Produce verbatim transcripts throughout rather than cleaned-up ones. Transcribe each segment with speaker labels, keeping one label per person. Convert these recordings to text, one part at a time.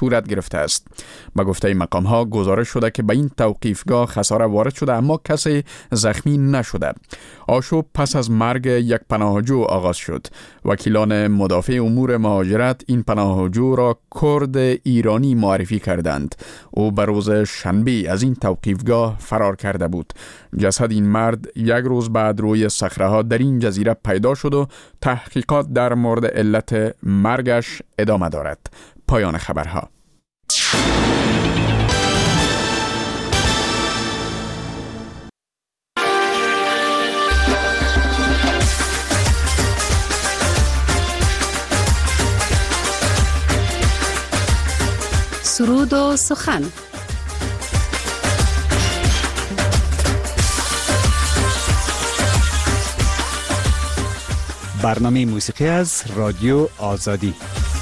Speaker 1: صورت گرفته است. به گفته مقام ها گزارش شده که به این توقیفگاه خساره وارد شده اما کسی زخمی نشده. آشوب پس از مرگ یک پناهجو آغاز شد. وکیلان مدافع امور مهاجرت این پناهجو را کرد ایرانی معرفی کردند. او به روز شنبه از این توقیفگاه فرار کرده بود. جسد این مرد یک روز بعد روی صخره‌ها در این جزیره پیدا شد و تحقیقات در مورد علت مرگش ادامه دارد. پایان خبرها.
Speaker 2: سرود و سخن.
Speaker 3: برنامه موسیقی از رادیو آزادی.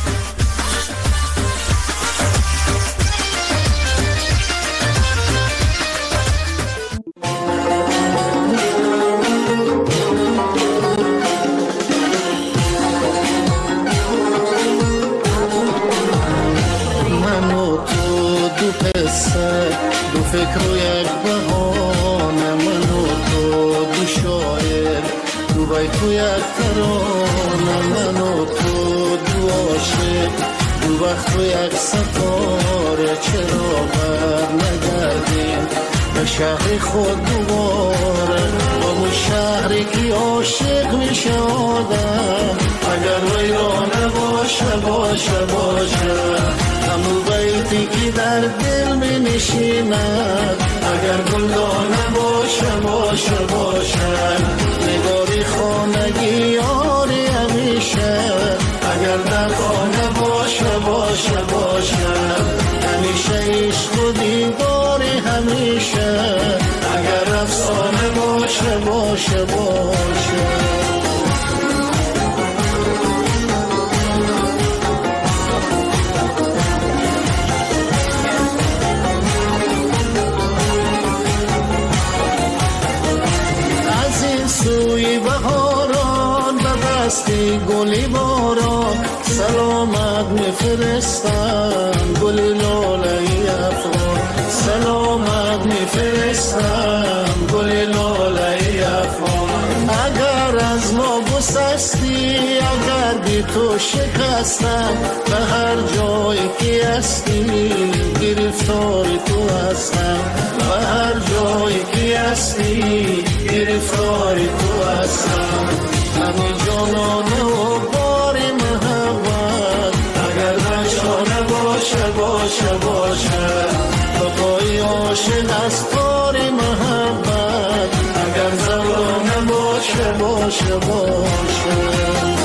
Speaker 4: دو فکر و یک بهانه، من و تو دو شاعر، دو بیت و یک ترانه، من و تو دو عاشق، دو وقت و یک ستاره. چرا بر نگردیم به شهر خود دوباره، با اون شهری که عاشق میشه آدم، اگر ویرانه باشه باشه باشه. همون بیتی که در دل می نشیند، اگر گلدانه باشه باشه باشه. نگاری خانگی یاری همیشه، اگر در خانه باشه باشه باشه. همیشه عشق و دیداری همیشه، اگر افسانه باشه باشه باشه. سوی بهاران به دستی گلی باران، سلامت میفرستم گلی لاله افغان، سلامت میفرستم گلی لاله افغان. اگر از ما گسستی، اگر بی تو شکستم، به هر جایی که هستی گرفتار تو هستم، به هر جایی که هستی گرفتار تو هستم. همین جانانه و باری محبت، اگر نشانه باشه باشه باشه. بقای عاشق از تاری محبت، اگر زبانه باشه باشه باشه.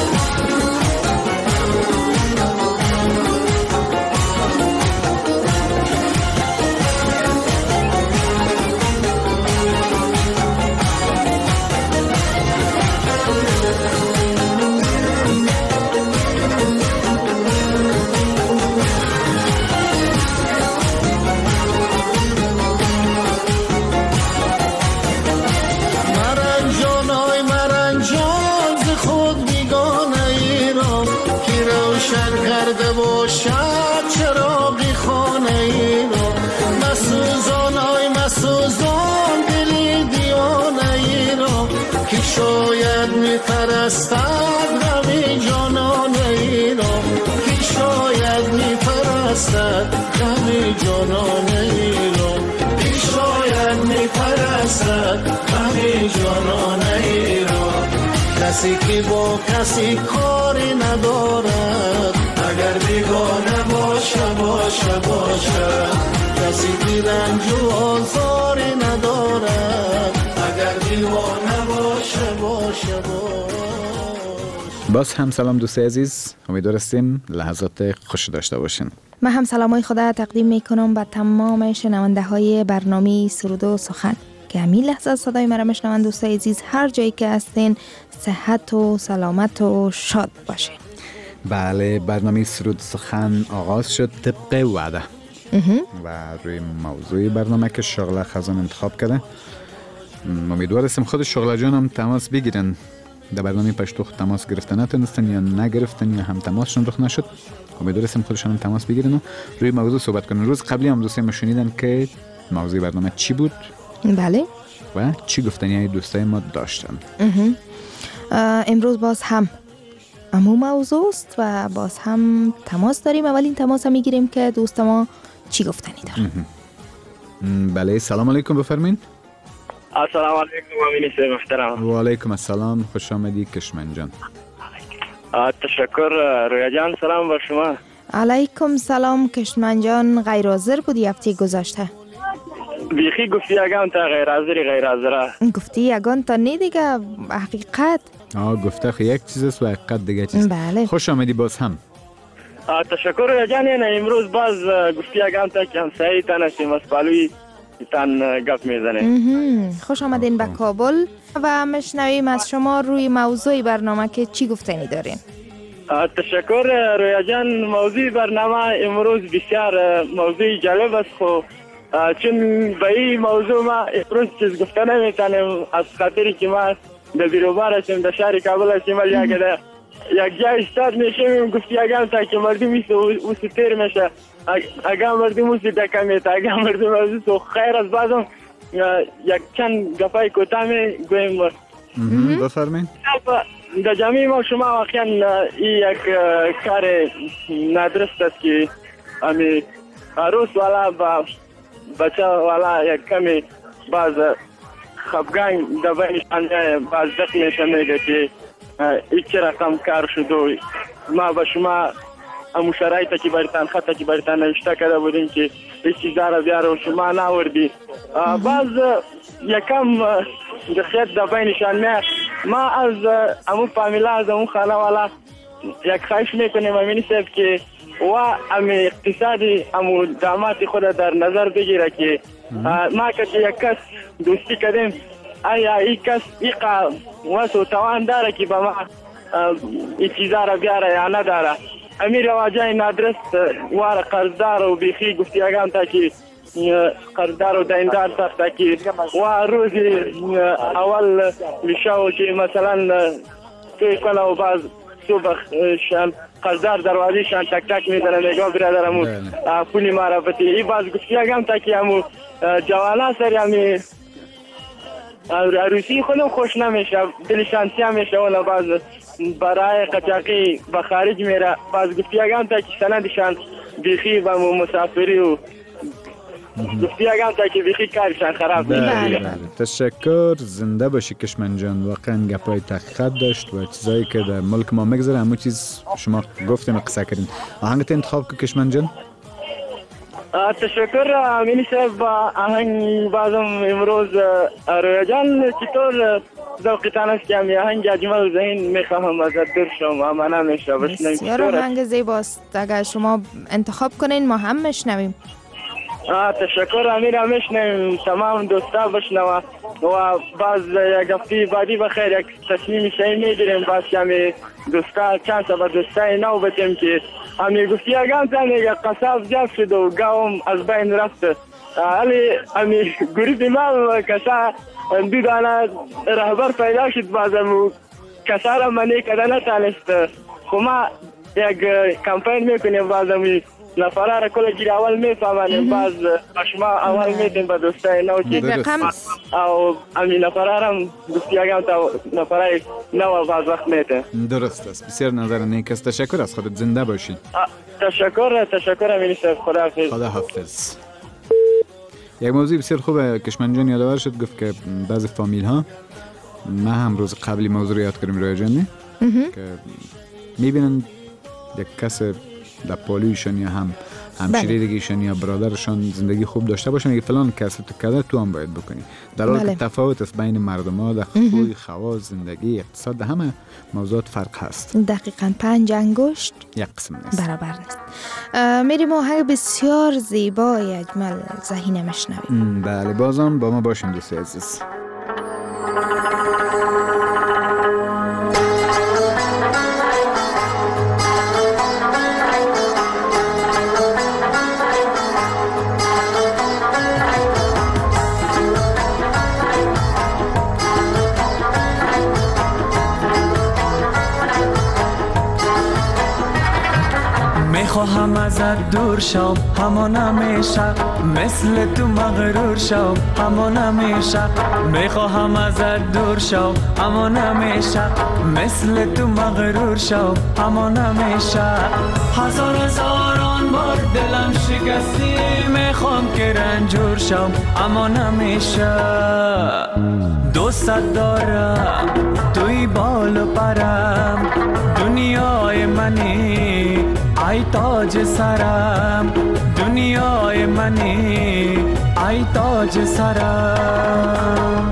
Speaker 4: شاید می پرستد غم جانان ایران، که شاید می پرستد غم جانان ایران، که شاید می پرستد غم جانان ایران. کسی که با کسی کاری ندارد، اگر بیگانه باشه باشه باشه. کسی که رنج و آزاری ندارد، اگر دیوانه باشه باشه باشه.
Speaker 3: باز هم سلام دوست عزیز، امیدوار هستیم لحظات خوش داشته باشین.
Speaker 5: من هم سلامای خدا تقدیم میکنم به تمام شنونده های برنامه سرود و سخن که همین لحظه صدای مرا میشنوند. دوست عزیز هر جایی که هستین صحت و سلامت و شاد باشین.
Speaker 3: بله، برنامه سرود سخن آغاز شد طبق وعده و روی موضوع برنامه که شغله خزان انتخاب کرده. امیدوار هستم خود شغله جان هم تماس بگیرن در برنامه پشتو تماس گرفتن نتونستن یا نگرفتن یا هم تماسشون رخ نشد. امیدوارم خودشون تماس بگیرن و روی موضوع صحبت کنن. روز قبلی هم دوستای ما شنیدن که موضوع برنامه چی بود؟
Speaker 5: بله.
Speaker 3: و چی گفتنی دوستای ما داشتن؟
Speaker 5: امروز باز هم همون موضوع است و باز هم تماس داریم. اولین تماس هم میگیریم که دوست ما چی گفتنی داره.
Speaker 3: بله، سلام علیکم، بفرمین.
Speaker 2: السلام علیکم امین محترم.
Speaker 3: و علیکم السلام، خوش آمدی کشمن جان.
Speaker 2: تشکر رویا جان، سلام بر شما.
Speaker 5: علیکم سلام کشمن جان، غیر حاضر بودی هفته گذشته؟
Speaker 2: بیخی گفتی یگان تا غیر حاضری غیر حاضره.
Speaker 5: گفتی یگان تا نه دیگه، حقیقت.
Speaker 3: آه گفته خو یک چیز است و حقیقت دیگه چیز.
Speaker 5: بله.
Speaker 3: خوش آمدی باز هم.
Speaker 2: تشکر رویا جان. امروز باز گفتی یگان تا که همسایه تان هستیم از پالوی تان گپ میزنه.
Speaker 5: خوش آمدین به کابل و مشنویم از شما روی موضوع برنامه که چی گفتنی دارین.
Speaker 2: تشکر رویا جان. موضوع برنامه امروز بسیار موضوع جالب است، خو چون به این موضوع ما امروز چیز گفته نمیتونم از خاطری که ما در بیروبار هستیم، در شهر کابل هستیم، ولی اگر یک جای استاد میشیم گفتی اگر تا که مردم او ستیر میشه، اگر مردم او سدکه میته، اگر مردم او سو خیر از بازم یک چند گفای کوتاه گویم.
Speaker 3: بفرمین.
Speaker 2: در جامعه ما شما واقعا این یک کار نادرست است که امی عروس والا با بچه والا یک کمی باز خفگان در بینشان باز دق میشه میگه که ایچه رقم کار شد و ما با شما امو شرایطه که بریتان خطه که بریتان نوشته کرده بودیم که ایچ چیزا را بیاره و شما ناوردی. باز یکم دخیت در بینشان میه. ما از امو فامیلا از امو خاله والا یک خواهش میکنیم امینی صاحب که و امی اقتصادی امو دامات خود در نظر بگیره که ما که یک کس دوستی کردیم آیا این کس ایقا واسو توان داره که با ما این چیزا را بیاره یا نداره. امیر رواجای نادرست وار قرضدار و بیخی گفتی اگم تا که قرضدار و دیندار سخته که و روزی اول میشاو که مثلا توی کنه و باز صبح شان قرضدار دروازیشان تک تک میزنه میگه برادرمو پولی ما را بتی. ای باز گفتی اگم تا که همو جوانا سر همی عروسی خودم خوش نمیشه، دلشان سیاه میشه و باز برای قچاقی به خارج میره. باز گفتی اگم تا که سندشان بیخی و مسافری و گفتی اگم تا که بیخی کارشان خراب میشه.
Speaker 3: تشکر، زنده باشی کشمن جان. واقعا گپای تحقیقات داشت و چیزایی که در ملک ما میگذره همون چیز شما گفتیم قصه کردین. آهنگت انتخاب که کشمن جان.
Speaker 2: تشکر امینی صاحب. آهنگ بازم امروز رویا جان چطور ذوقتان است که همی آهنگ اجمل ذهن میخواهم ازت دور شم اما نمیشه بشنویم.
Speaker 5: بسیار آهنگ زیباست، اگر شما انتخاب کنین ما هم میشنویم.
Speaker 2: تشکر امیر، هم میشنویم تمام دوستا بشنوه و باز یک هفته بعدی بخیر یک تصمیم شایی میگیریم باز که همی دوستا چند سبا دوستای نو بتیم که همی گفتی اگم تا میگه قصاب جاب شد و گاوم از بین رفت. ولی همی گریب ما کسا دو دانه رهبر پیدا شد بازم کسا را منی کده نتانست. خو ما یک کمپین میکنیم بازم نفره را کل گیر اول میفهمانیم، باز شما اول میتیم به دوستای نو که او امی نفره را گفتی اگم تا نفره نو باز وقت میتیم.
Speaker 3: درست است، بسیار نظر نیک است. تشکر از خودت، زنده باشی.
Speaker 2: تشکر تشکر امینی صاحب. خدا حافظ.
Speaker 3: خدا حافظ. یک موضوع بسیار خوبه کشمن جان یادآور شد، گفت که بعضی فامیل ها، ما هم روز قبلی موضوع یاد کردیم رویا جان، که میبینن یک کس در پالویشان یا هم همشیره دیگهشان یا برادرشان زندگی خوب داشته باشن، میگه فلان کس تو کرده تو هم باید بکنی، در حالی که تفاوت است بین مردم ها در خوی، خواص، زندگی، اقتصاد، همه موضوعات فرق هست.
Speaker 5: دقیقاً پنج انگشت
Speaker 3: یک قسم نیست،
Speaker 5: برابر نیست. میریم آهنگ بسیار زیبای اجمل ذهین مشنویم.
Speaker 3: بله، بازم با ما باشین دوستی عزیز.
Speaker 6: میخواهم ازت دور شم همان همیشه، مثل تو مغرور شم همان همیشه. میخواهم ازت دور شم همان همیشه، مثل تو مغرور شم همان همیشه. هزار هزاران بار دلم شکستی، میخوام که رنجور شم همان همیشه. دوست دارم توی بال و پرم، دنیای منی ای تاج سرم، دنیای منی ای تاج سرم.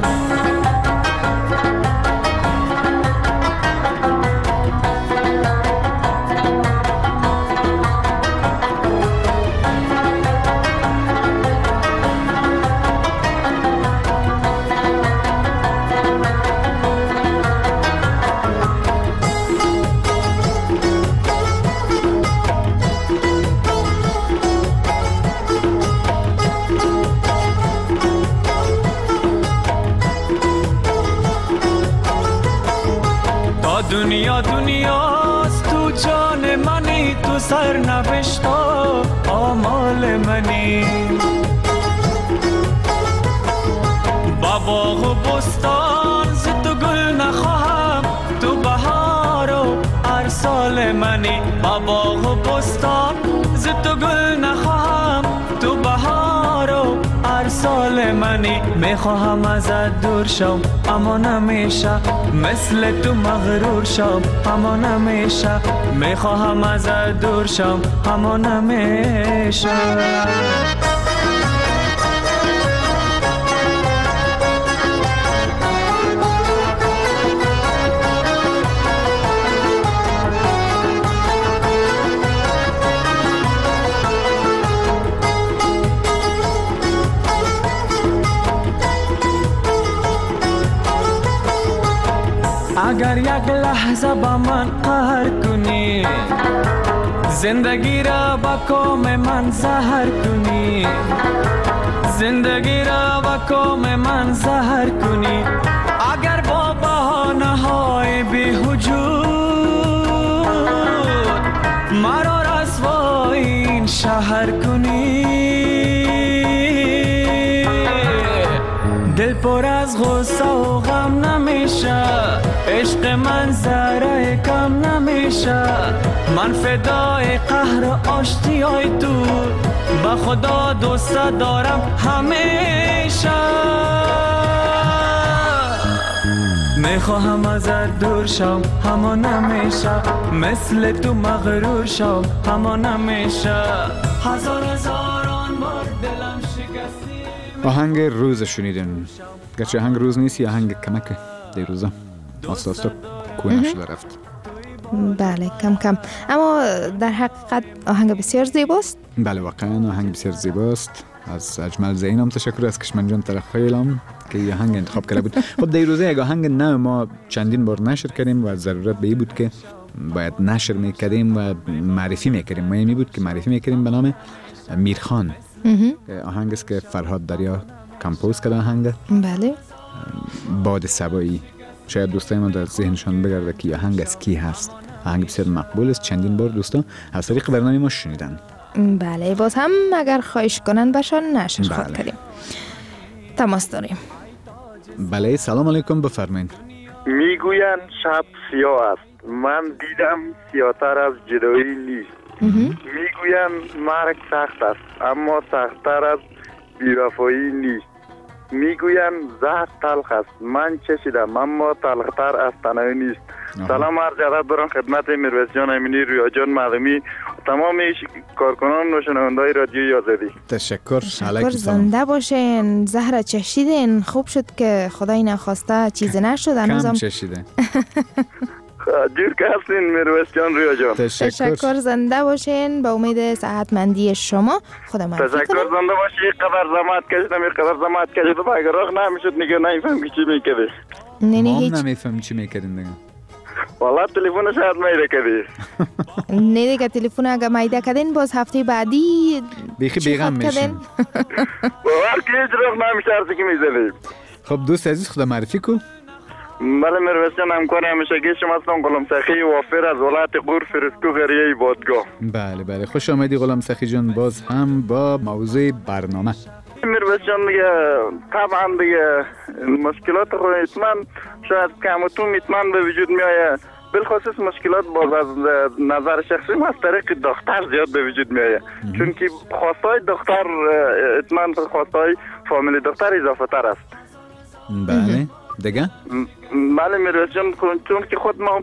Speaker 6: دنیا دنیاست تو جان منی، تو سر نوشتا آمال منی. با باغ و بستان ز تو گل نخواهم، تو بهار و هر سال منی. با باغ و بستان ز تو گل نخواهم، تو بهار و هر سال منی. میخواهم ازت دور شم اما نمیشه، مثل تو مغرور شم اما نمیشه. میخواهم ازت دور شم اما نمیشه. اگر یک لحظه با من قهر کنی، زندگی را با کام من زهر کنی، زندگی را با کام من زهر کنی. اگر با بهانه های بی‌وجود مرا رسوای این شهر کنی، دل پر از غصه و غم نمیشه، عشق من ذره کم نمیشه. من فدای قهر و آشتیای تو، با خدا دوست دارم همیشه. میخواهم ازت دور شم اما نمیشه، مثل تو مغرور شم اما نمیشه. هزار هزاران بار دلم شکستی.
Speaker 3: آهنگ روز شنیدن، گرچه آهنگ روز نیست، یا آهنگ کمک دیروزا آستا آستا کوه نشده رفت.
Speaker 5: بله کم کم، اما در حقیقت آهنگ بسیار زیباست.
Speaker 3: بله واقعا آهنگ بسیار زیباست. از اجمل زینم تشکر، از کشمنجان ترخیلم که یه آهنگ انتخاب کرده بود. خب دیروزه یک آهنگ نه ما چندین بار نشر کردیم و ضرورت به این بود که باید نشر میکردیم و معرفی میکردیم. مهمی بود که معرفی میکردیم به نام میرخان. آهنگ است که فرهاد دریا کمپوز کرده. آهنگ
Speaker 5: بله
Speaker 3: باد سبایی. شاید دوستای ما در ذهنشان بگرده که آهنگ از کی هست. آهنگ بسیار مقبول است، چندین بار دوستا از طریق برنامه ما شنیدن.
Speaker 5: بله باز هم اگر خواهش کنن بشان نشر
Speaker 3: بله.
Speaker 5: خود کردیم. تماس داریم.
Speaker 3: بله سلام علیکم، بفرمایید.
Speaker 2: میگوین شب سیاه است، من دیدم سیاه‌تر از جدایی نیست. میگوین مرگ سخت است، اما سخت‌تر از بی‌وفایی نیست. میگوین زهر تلخ است، من چشیدم اما تلختر از تنهایی نیست. سلام عرض ادب دارم خدمت میرویس جان امینی، رویا جان معلمی، تمام کارکنان و شنونده‌های رادیوی آزادی.
Speaker 3: تشکر.
Speaker 5: تشکر، زنده باشین. زهر چشیدین، خوب شد که خدای نخواسته چیزی نشد.
Speaker 3: کم چشیده.
Speaker 2: جور که هستین میرویس جان، رویا جان.
Speaker 3: تشکر.
Speaker 5: تشکر، زنده باشین. با امید صحتمندی شما. خدا معافی کنه.
Speaker 2: تشکر، زنده باشی. یک قدر زحمت کشیدم، یک قدر زحمت کشیدم، اگر راه نمیشد نگه نمیفهم که چی میکردی.
Speaker 5: نه نه
Speaker 3: ما
Speaker 5: هیچ
Speaker 3: نمیفهم چی میکردین دیگه.
Speaker 2: والا تلفن شاید میده کردی.
Speaker 5: نه دیگه تلفن اگه میده کردین باز هفته بعدی
Speaker 3: بیخی بیغم میشین.
Speaker 2: باور که هیچ راه نمیشه هرچی که میزنیم.
Speaker 3: خب دوست عزیز خدا معرفی کو.
Speaker 2: بله میرویس جان، همکار همیشگی شما هستم. غلام سخی وافر از ولایت غور فرسکو غریه بادگاه.
Speaker 3: بله بله، خوش آمدی غلام سخی جان، باز هم با موضوع برنامه.
Speaker 2: میرویس جان دیگه طبعا دیگه مشکلات خود اطمینان شاید کم و توم اطمینان به وجود می آید، بالخصوص مشکلات باز از نظر شخصی ما از طریق دختر زیاد به وجود می آید، چون که خواستای دختر اطمینان خواستای فامیل دختر اضافه تر است.
Speaker 3: بله دیگه؟
Speaker 2: بله میرویس جان، چون که خود ما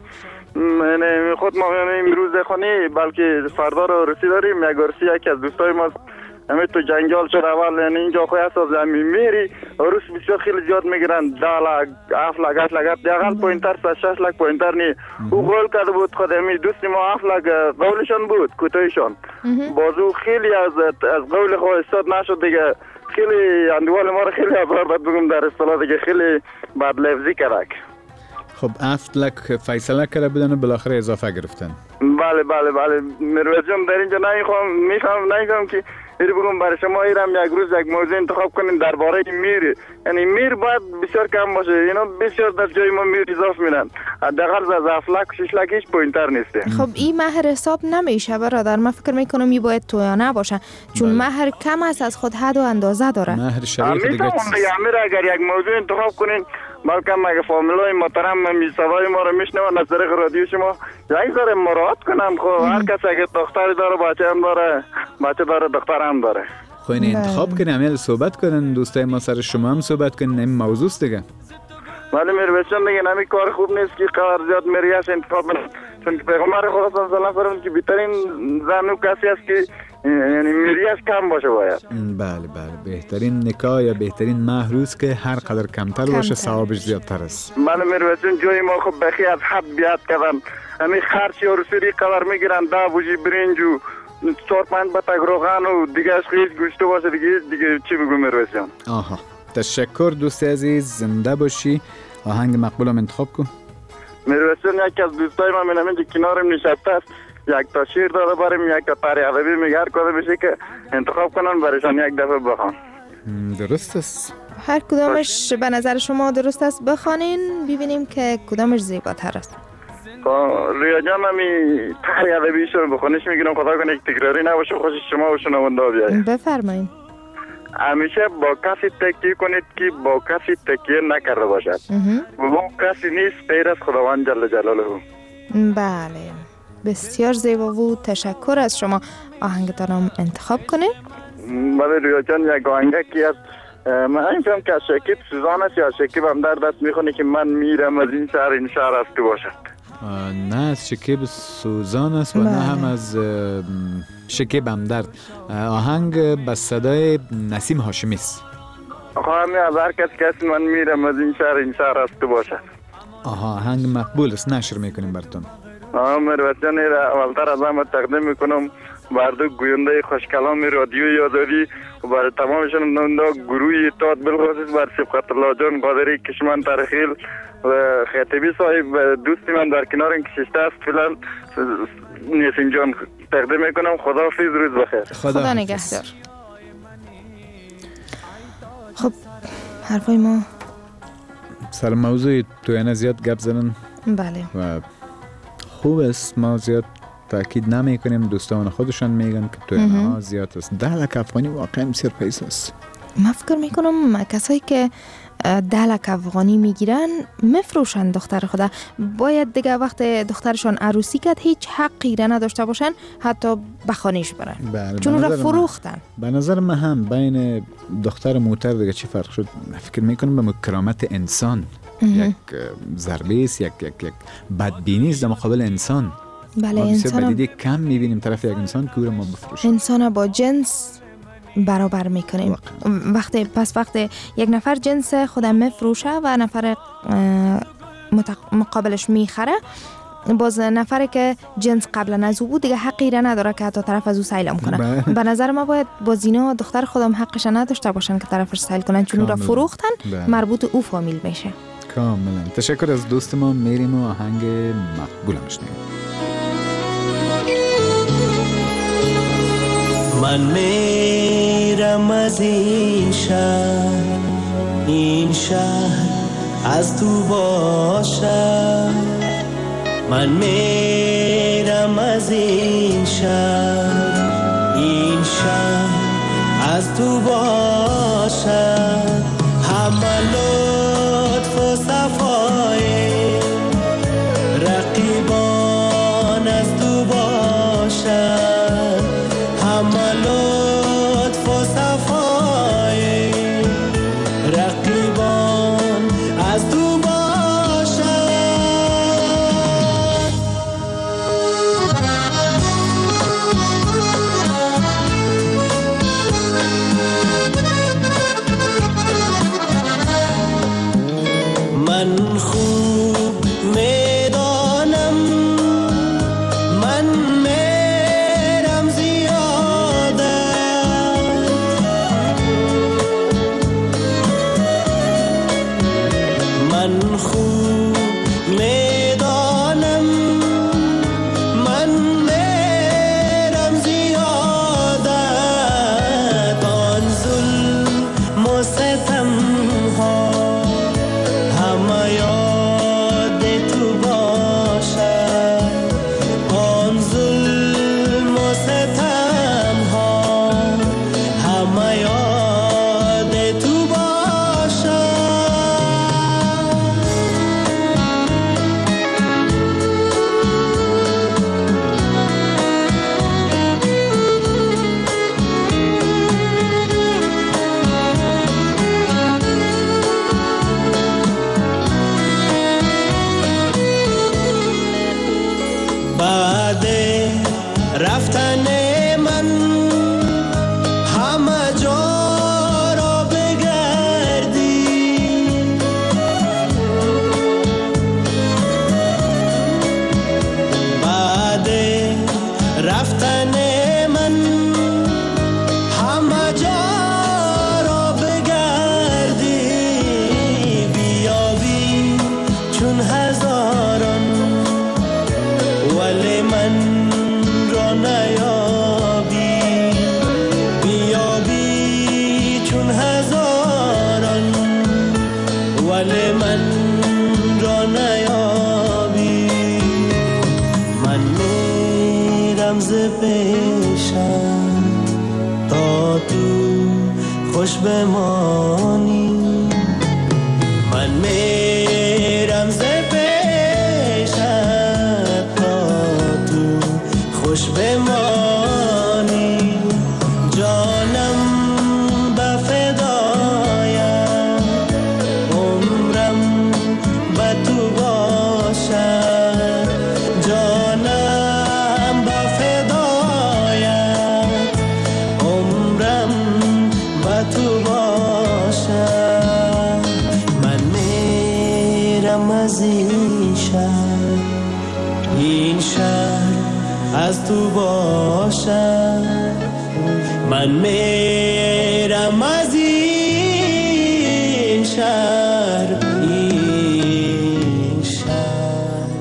Speaker 2: خود ما امروز خونی بلکه فردا رو رسی داریم. یک عروسی یکی از دوستای ما همه تو جنگال شد اول، یعنی اینجا خوی اساس زمین میری عروس بسیار خیلی زیاد میگیرن، ده لک هفت لک هشت لک دیگه پوینتر سه شش لک پوینتر نی او قول کرده بود خود همی دوستی ما هفت لک قولشان بود کوتایشان، بازو خیلی از از قول خود استاد نشد دیگه، خیلی اندوال ما رو خیلی ابرار باید بگم در اصطلاح دیگه خیلی بد لفظی کرد.
Speaker 3: خب هفت لک فیصله کرده بودن و بالاخره اضافه گرفتن.
Speaker 2: بله بله بله میرویس جان، در اینجا نمیخوام میخوام نمیخوام که ایری بگم برای شما ایرم یک روز یک موضوع انتخاب کنین درباره میر، یعنی میر باید بسیار کم باشه، اینا بسیار در جای ما میر اضافه میدن، حداقل از هفت لک شش لک هیچ پوینتر نیسته.
Speaker 5: خب این مهر حساب نمیشه برادر، من فکر میکنم می باید تویانه باشه، چون بله. مهر کم است، از خود حد و اندازه داره.
Speaker 3: مهر شریف دیگه
Speaker 2: امیر اگر یک موضوع انتخاب کنین بلکه مگه فامیلای محترم می صدای ما رو میشنون از طریق رادیو شما یک ذره مراعات کنم. خب هر کس اگه دختری داره بچه هم داره، بچه داره دختر هم داره،
Speaker 3: خب این انتخاب کنیم، امیل صحبت کنن دوستای ما سر شما هم صحبت کنن، این موضوع است دیگه.
Speaker 2: ولی میرویس جان دیگه نمی کار خوب نیست که قرار زیاد میریاش انتخاب کنن، چون که پیغمبر خدا صلی الله علیه و آله که بهترین زن و کسی است که یعنی میریاش کم باشه باید.
Speaker 3: بله بله، بهترین نکاح یا بهترین مهروز که هر قدر کمتر کم باشه ثوابش زیادتر است.
Speaker 2: بله میرویس جان، جای ما خب بخی از حد بیاد کردن، همین خرچی و رسیدی قدر میگیرن، دا بوجی برنج و چهار پنج بطک روغن و دیگه از خیلی گوشته باشه دیگه دیگه چی بگو میرویس جان.
Speaker 3: آها، تشکر دوست عزیز، زنده باشی. آهنگ مقبولم انتخاب کن.
Speaker 2: میرویس جان، یکی از دوستای من می‌بینم که کنارم نشسته است، یک تا شعر داده بریم، یک تا تاریخ ادبی میگه، هر کدوم بشه که انتخاب کنن برایشان یک دفعه بخوان.
Speaker 3: درست است.
Speaker 5: هر کدامش به نظر شما درست است بخوانین ببینیم که کدامش زیباتر است.
Speaker 2: ریا جان همی تاریخ ادبیشون بخونیش میگیرم، خدا کنه یک تکراری نباشه، خوش شما و شنونده بیاید.
Speaker 5: بفرمایید.
Speaker 2: همیشه با کسی تکیه کنید که با کسی تکیه نکرده باشد، و کسی نیست غیر از خداوند جل جلاله.
Speaker 5: بله بسیار زیبا بود، تشکر از شما. آهنگتانم انتخاب کنید.
Speaker 2: بله ریا جان، یک آهنگی است، من اینجام که شکیب سوزان است یا شکیب هم در دست میخونه که من میرم از این شهر این شهر است تو باشد.
Speaker 3: نه از شکیب سوزان است و نه هم از شکیب همدرد. آهنگ به صدای نسیم هاشمی است.
Speaker 2: آهنگ از هر کس کسی من میرم از این شهر این شهر است تو باشد.
Speaker 3: آها، آهنگ مقبول است، نشر میکنیم براتون.
Speaker 2: آها میرویس جان، اولتر از همه تقدیم میکنم بر دو گوینده خوشکلام رادیوی آزادی و برای تمامشون نوندا گروه اتحاد، بالخصوص بر سبقت الله جان قادری کشمن ترخیل و خطیبی صاحب دوستی من در کنار این کشیشته است فعلا نیسین جان تقدیم میکنم. خدا حافظ، روز بخیر.
Speaker 5: خدا, خدا نگهدار. خب حرفای ما
Speaker 3: سر موضوع تویانه زیاد گپ زدن.
Speaker 5: بله
Speaker 3: و خوب است، ما زیاد تاکید نمی کنیم، دوستان خودشان میگن که تویانه ها زیاد است. ده لک افغانی واقعا بسیار پیس است.
Speaker 5: من فکر میکنم کسایی که ده لک افغانی میگیرن مفروشن دختر خدا، باید دیگه وقت دخترشان عروسی کرد هیچ حقی را نداشته باشن حتی بخانیش برن، چون را فروختن.
Speaker 3: به نظر من هم بین دختر موتر دیگه چی فرق شد؟ فکر میکنم به کرامت انسان یک ضربه است، یک یک یک بدبینی است در مقابل انسان.
Speaker 5: بله،
Speaker 3: ما
Speaker 5: انسان
Speaker 3: بدیدی کم میبینیم طرف یک انسان که او را ما بفروشیم.
Speaker 5: انسان با جنس برابر میکنیم. وقتی پس وقتی یک نفر جنس خودم میفروشه و نفر مقابلش میخره، باز نفری که جنس قبلا از او بود دیگه حقی را نداره که حتی طرف از او سیلم کنه. به نظر ما باید با زینا دختر خودم حقش نداشته باشن که طرفش سیل کنن، چون او را فروختن. بله. مربوط او فامیل میشه.
Speaker 3: کاملا. تشکر از دوست ما. میریم و آهنگ مقبول میشنیم.
Speaker 6: من میرم از این شهر این شهر
Speaker 4: از تو باشد. من میرم از این شهر، این شهر از تو باشد. همه لطف و صفای رقیبان از تو باشد. همه لطف و صفای رقیبان از تو باشد. من خوب میدانم من میرم زیاده، من خوب میدانم من میرم زیاده. آن ظلم و ستم ها همه یاد تو باشد. آن ظلم و ستم ها همه یاد تو باشد. بعد رفتن من همه جا را بگردی، بعد رفتن من همه جا را بگردی. بیابی چون هزاران ولی من را نیابی. بیابی چون هزاران ولی من را نیابی. من میرم ز پیشم تا تو خوش بمانی. من میرم ز خوش بمانی. جانم به فدایم عمرم به تو باشد. جانم به فدایم عمرم به تو باشد. من میرم از این شهر، این شهر از تو باشد. من میرم از این شهر، این شهر.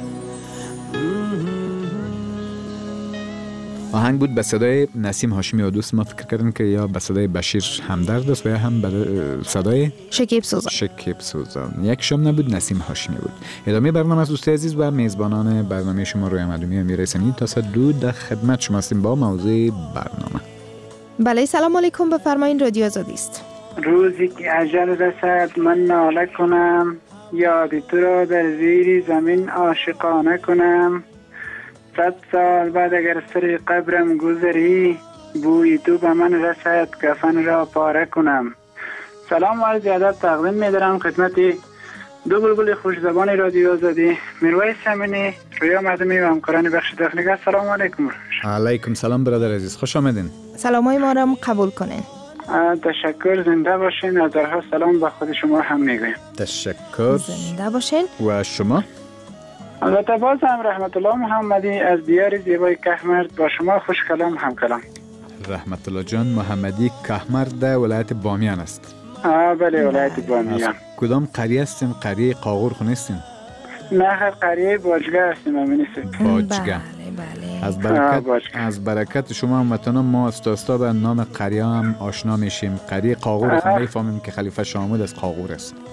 Speaker 3: آهنگ بود به صدای نسیم هاشمی و دوست ما فکر کردن که یا به صدای بشیر همدرد است و یا هم به صدای
Speaker 5: شکیب سوزان.
Speaker 3: شکیب سوزان. یک شم نبود، نسیم هاشمی بود. ادامه برنامه از دوستان عزیز و میزبانان برنامه شما روی معلومی و میرسنید تا ساعت دو در خدمت شما هستیم با موضوع برنامه.
Speaker 5: بله، سلام علیکم، بفرمایید. رادیو آزادی است.
Speaker 7: روزی که اجل رسد من ناله کنم، یاد تو را در زیر زمین عاشقانه کنم. صد سال بعد اگر سر قبرم گذری، بوی تو به من رسد کفن را پاره کنم. سلام و عرض ادب تقدیم می‌دارم خدمت دو بلبل خوش زبان رادیو آزادی، میرویس امینی، رویا مردمی و همکاران بخش تکنیک. سلام علیکم.
Speaker 3: علیکم سلام برادر عزیز، خوش آمدین.
Speaker 5: سلامای ما را قبول کنین.
Speaker 7: تشکر، زنده باشین. از درها سلام به خود شما هم میگویم.
Speaker 3: تشکر،
Speaker 5: زنده باشین.
Speaker 3: و شما؟
Speaker 7: البته باز هم رحمت الله محمدی از دیار زیبای کهمرد با شما خوش کلام هم کلام.
Speaker 3: رحمت الله جان محمدی کهمرد در ولایت بامیان است.
Speaker 7: آه بله، ولایت بامیان.
Speaker 3: کدام قریه هستین؟ قریه قاغور خونستین؟
Speaker 7: نه، خیر قریه باجگه هستیم. امینی سید
Speaker 3: باجگه.
Speaker 5: بله بله.
Speaker 3: از برکت از برکت شما هموطنان ما استاستا به نام قریه هم آشنا میشیم. قریه قاغور هم میفهمیم که خلیفه شامود از قاغور است.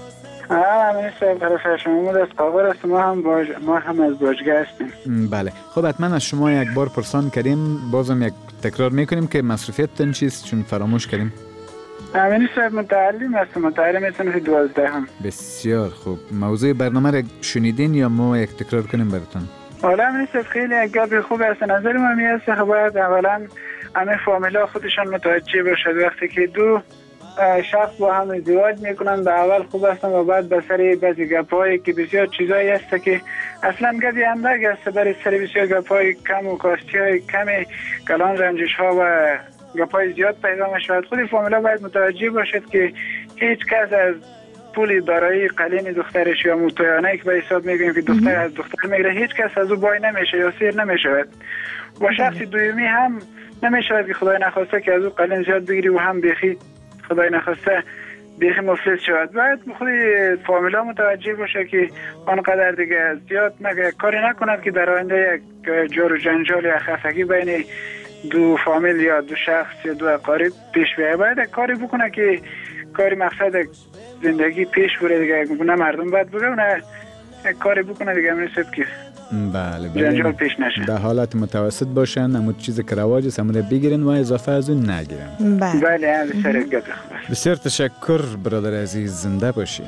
Speaker 7: همین صاحب خلیفه محمود از قاقر است. ما هم باج... ما هم از باجگه هستیم.
Speaker 3: بله خب حتما از شما یک بار پرسان کردیم، بازم یک تکرار میکنیم که مصروفیتتون چیست چون فراموش کردیم.
Speaker 7: همین صاحب متعلم هستم، متعلم هستم که دوازده هم.
Speaker 3: بسیار خوب. موضوع برنامه را شنیدین یا ما یک تکرار کنیم براتون؟
Speaker 7: حالا همین صاحب خیلی یک گپ خوب است. نظر من می است که باید اولا همه فامیلا خودشان متوجه باشد وقتی که دو شخص با هم ازدواج میکنن به اول خوب هستن و بعد به سر بعضی گپایی که بسیار چیزایی هست که اصلا گپی اندک است، برای سر بسیار گپای کم و کاستی های کمی کلان رنجش ها و گپای زیاد پیدا میشود. خود فامیلا باید متوجه باشد که هیچ کس از پول دارایی قلین دخترش یا موتویانه که به حساب میگیم که دختر از دختر میگیره هیچ کس از او بای نمیشه یا سیر نمیشود. و شخص دومی هم نمیشود که خدای نخواسته که از او قلین زیاد بگیری و هم بخی خدای نخواسته بیخی مفلس شود. باید خود فامیلا متوجه باشه که آنقدر دیگه زیاد نگه کاری نکند که در آینده یک جور و جنجال یا خفگی بین دو فامیل یا دو شخص یا دو اقارب پیش بیاید. باید کاری بکنه که کاری مقصد زندگی پیش بره دیگه، نه مردم باید بگه نه کاری بکنه دیگه مناسب که
Speaker 3: بله
Speaker 7: جنجال پیش نشه.
Speaker 3: در حالت متوسط باشن، اما چیزی که رواج است همون بگیرن و اضافه از اون نگیرن.
Speaker 5: بله
Speaker 7: بله هم سر گپ.
Speaker 3: بسیار تشکر برادر عزیز، زنده باشی.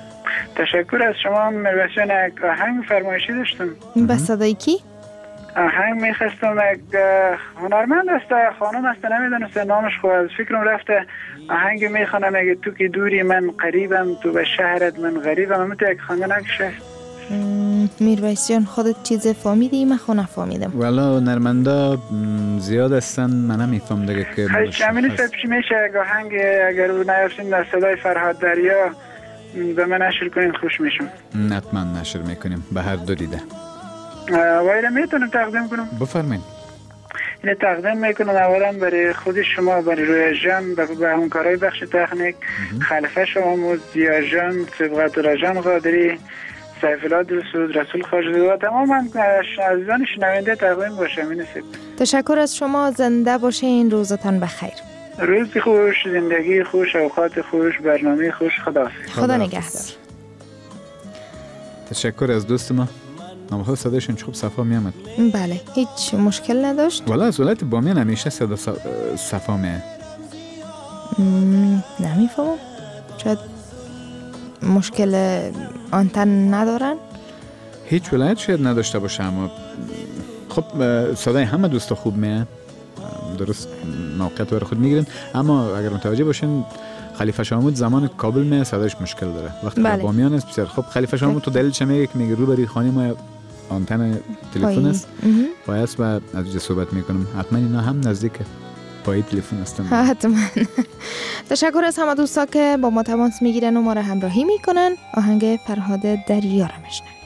Speaker 7: تشکر از شما. مرویسیان یک آهنگ فرمایشی داشتم.
Speaker 5: به صدای کی؟
Speaker 7: آهنگ میخواستم یک هنرمند است، خانم است، نمیدونست نامش خود از فکرم رفته. آهنگ میخوانم میگه تو که دوری من قریبم، تو به شهرت من غریبم. همون تو یک خواندنک شه.
Speaker 5: میرویسیان خودت چیز فهمیدی؟ من خود نفهمیدم.
Speaker 3: والا هنرمندا زیاد هستن، من نمیفهم دیگه که
Speaker 7: خیلی همین است. چی میشه یک آهنگ اگر رو نیارسین در صدای فرهاد دریا به من نشر کنین خوش میشم.
Speaker 3: حتما نشر میکنیم به هر دو دیده.
Speaker 7: وایره میتونم تقدیم کنم؟
Speaker 3: بفرمایید.
Speaker 7: اینه تقدیم میکنم اولا برای خود شما، برای روی جان، به همکارای بخش تکنیک، خلیفه شما، زیا جان، سبقت رجان قادری، سیف الله دلسود، رسول خواجه و تمام عزیزان شنونده تقدیم باشم. این است.
Speaker 5: تشکر از شما، زنده باشین، روزتان بخیر.
Speaker 7: روز خوش، زندگی خوش، اوقات خوش، برنامه خوش. خدا
Speaker 5: خدا نگهدار.
Speaker 3: تشکر از دوست ما. نامه صدایشون خوب صفا می آمد.
Speaker 5: بله هیچ مشکل نداشت.
Speaker 3: والا از ولایت بامیان همیشه صدا صفا می
Speaker 5: نمیفهمم، شاید مشکل آنتن ندارن.
Speaker 3: هیچ ولایت شاید نداشته باشه، اما خب صدای همه دوستا خوب میه، درست موقعیت رو خود میگیرن. اما اگر متوجه باشین خلیفه شامود زمان کابل میه صدایش مشکل داره، وقتی بله. بامیان است بسیار خب. خلیفه شامود تو دلیلش میگه که میگه رو بری خانه ما آنتن تلفن است پایست و از اینجا صحبت میکنم. حتما اینا هم نزدیک پای تلفن هستن.
Speaker 5: حتما. تشکر از همه دوستا که با ما تماس میگیرن و ما را همراهی میکنن. آهنگ فرهاد دریا را میشنویم.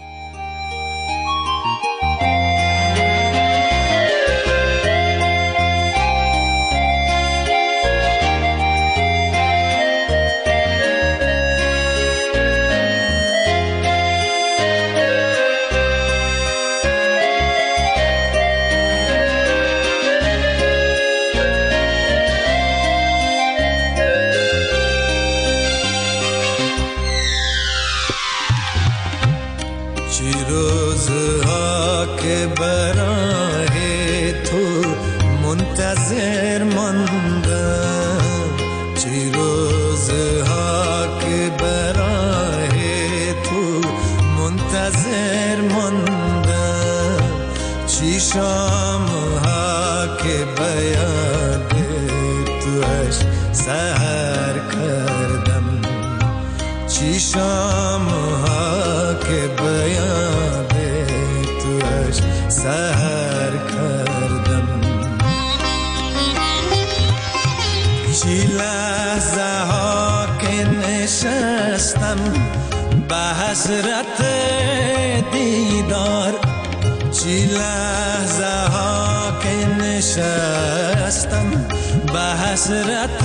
Speaker 4: حسرت دیدار، چی لحظه ها که نشستم به حسرت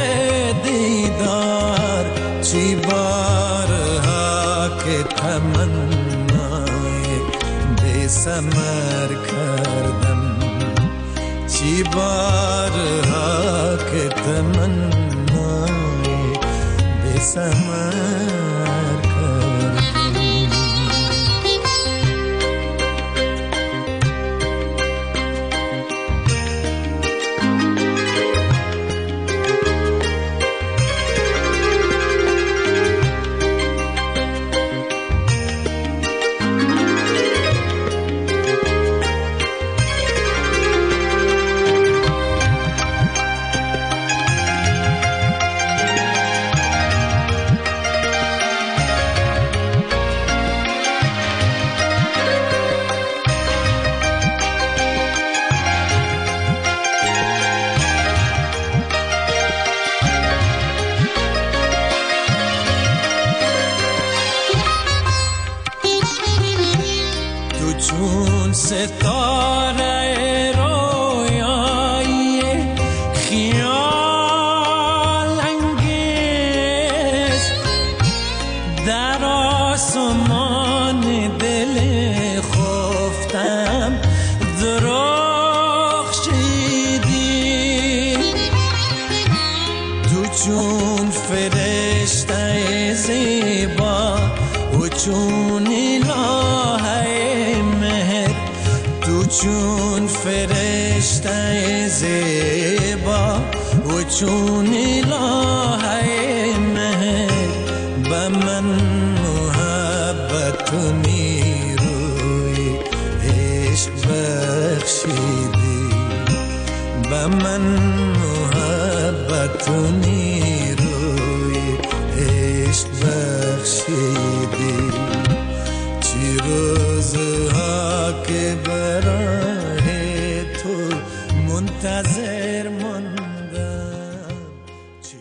Speaker 4: دیدار، چی بارها که تمنای بی ثمر کردم، چی بارها که تمنای بی ثمر کردم. ستاره رویایی خیال انگیز در آسمان دل خفتم درخشیدی تو چون فرشته زیبا و چون الهه مهر تو چون فرشته زیبا و چون الهه مهر به من محبت و نیروی عشق بخشیدی به من محبت و نیروی عشق بخشیدی چی روزها که برای تو منتظر ماندم چی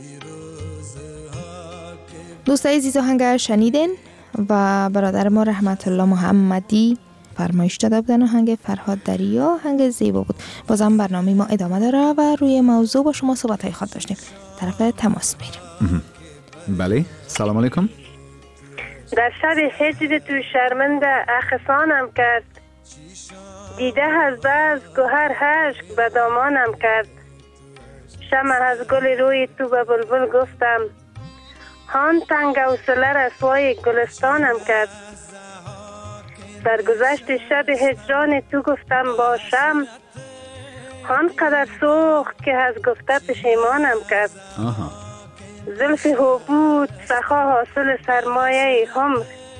Speaker 4: روزها که
Speaker 5: دوستای عزیز آهنگ شنیدین و برادر ما رحمت الله محمدی فرمایش داده بودن آهنگ فرهاد دریا آهنگ زیبا بود. بازم برنامه ما ادامه داره و روی موضوع با شما صحبت های خود داشتیم. طرف تماس میریم.
Speaker 3: بله سلام علیکم.
Speaker 8: در شب هجر تو شرمنده اخسانم کرد دیده از بز گوهر هشک به دامانم کرد شمع از گل روی تو به بلبل گفتم هان تنگ و سله رسوای گلستانم کرد در گذشت شب هجران تو گفتم باشم هان قدر سوخت که از گفته پشیمانم کرد
Speaker 3: آها
Speaker 8: زلف حبود سخا حاصل سرمایه هم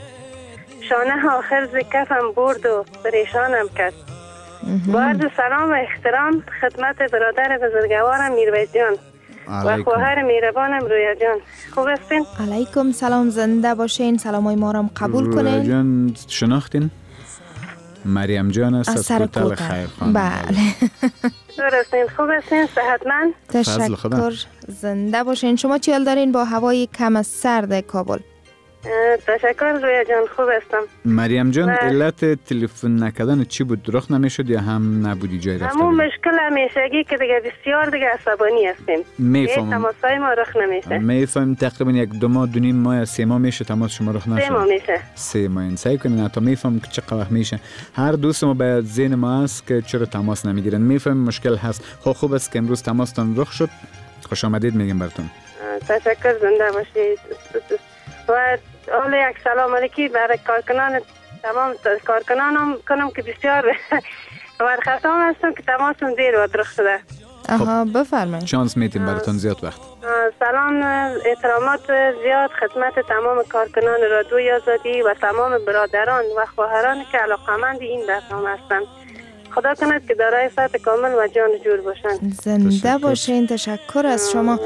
Speaker 8: شانه آخر ز کفم برد و پریشانم کرد. با عرض سلام و احترام خدمت برادر بزرگوارم میرویس جان و خواهر میربانم رویا جان. خوب هستین؟
Speaker 5: علیکم سلام، زنده باشین. سلامای ما را قبول کنین.
Speaker 3: رویا جان شناختین؟ مریم جان است از کوتل خیرخان.
Speaker 5: بله
Speaker 8: درستین. خوب هستین؟ صحتمند؟
Speaker 5: تشکر. زنده باشین. شما چی حال دارین با هوای کم سرد کابل؟
Speaker 8: تشکر رویا جان، خوب هستم.
Speaker 3: مریم جان علت تلفن نکردن چی بود؟ رخ نمیشد یا هم نبودی جای رفته؟
Speaker 8: همون مشکل همیشگی که دیگه بسیار دیگه عصبانی هستیم.
Speaker 3: میفهمم.
Speaker 8: تماسای ما رخ نمیشه.
Speaker 3: میفهمم تقریبا یک دو ماه دو نیم ماه یا سه ماه میشه تماس شما رخ نشه.
Speaker 8: سه ماه میشه.
Speaker 3: سه ماه. سعی کنین حتی میفهمم که چقدر وقت میشه. هر دوست ما به ذهن ما است که چرا تماس نمیگیرن. میفهمم مشکل هست. خب خوب است که امروز تماستان رخ شد. خوش آمدید میگم براتون.
Speaker 8: تشکر، زنده باشید. و حالا یک سلام علیکی برای کارکنان تمام کارکنانم کنم که بسیار ورخطام هستم که تماسم دیر و درخ شده.
Speaker 5: آها بفرمایید.
Speaker 3: چانس میتیم براتون زیاد وقت.
Speaker 8: سلام احترامات زیاد خدمت تمام کارکنان رادیوی آزادی و تمام برادران و خواهران که علاقمند این برنامه هستند. خدا کند که دارای صحت کامل و جان جور باشند.
Speaker 5: زنده باشین. تشکر از شما.